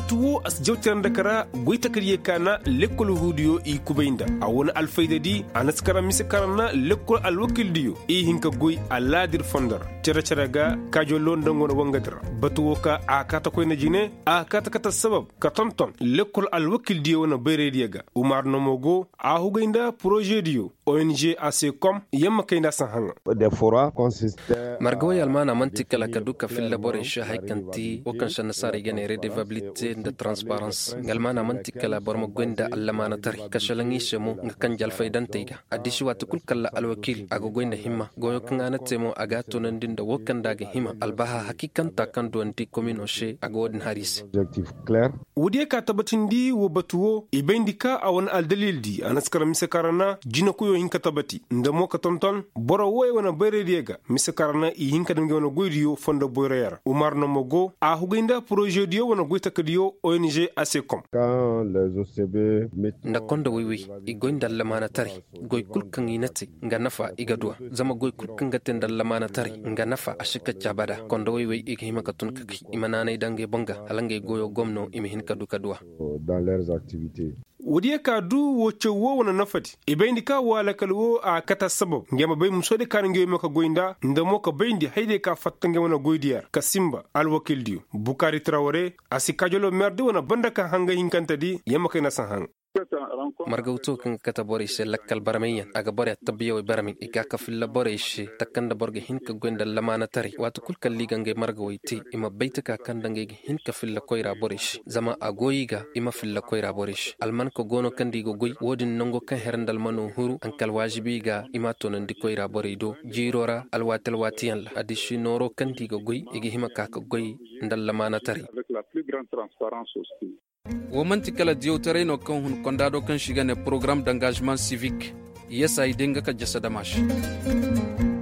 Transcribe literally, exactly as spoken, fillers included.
batuwo as jawtiran da kara goita kariye kana lekkol hudiyo i kubainda a wani alfaida di a naskara misa karana lekkol alwakil diyo i hinka goy a ladir fondar cara cara ga kajo london wani wangadira batuwo ka a kata koy na jine a kata kata sabab ka tonton lekkol alwakil diyo wani bayre diyaga umar nomogo a hugainda projet diyo O N G A C com yamma kaina san hanga margoy almana mantikala kaduka fil laboration haykanti wakan shan sare gane redevabilité de transparence galmana mantikala bormo gwenda allamana tari kashalangi shemu ngakan jal faydantayga adishi watu kul kala alwakil ago gwenda himma goyo kangana temo aga tonandinda wakan daga hima albaha hakikan takan duanti commune oshe ago wadin haris objectif clair wudiye ka tabatindi wo batuwo ibendika awon aldalil di anaskara misakarana jina kuyo hinka tabati ndamo ka tonton boro woy wana bayre diega misakarana i hinka dange wana goydiyo fondo boyreyar umar nomogo a huginda projet diyo wana goyta kadiyo O N G A C com quand les O C B nda kondo wiwi i goynda lamana tari goy kulkan inati nga nafa igadwa zama goy kulkan gaten da lamana tari nga nafa ashika chabada kondo wiwi i hima katun kaki imanana idange bonga alange goyo gomno imi hin kadu kadwa dans leurs activités. Wadiya ka du woce wo wana nafati ibendi ka wala kalwo a kata sabab ngema bay musode kan ngeyo maka goinda ndamo ka bayndi hayde ka fattange wana goidiyar kasimba alwakil diyo Bukari Traoré asikajolo merde wana banda ka hanga hinkanta di yamma kayna san hang margawto kan kata borishe lakkal baramiyan aga bore tabiyo baramin igaka fil borishe takanda borge hinka gwenda lamana tari watu kulka ligange margawayti ima baytaka kandange hinka fil koyra borish zama agoyiga ima fil koyra borish alman ko gono kandigo goy wodin nongo kan herndal mano huru ankal wajibiga ima tonandi koyra borido jirora alwatal watiyan la adishi noro kandigo goy igi hima kaka goy ndal lamana tari avec la plus grande transparence aussi. womanti kala diotare no kan hun kondado kan shiga ne programme d'engagement civique yesa idenga ka jasada mash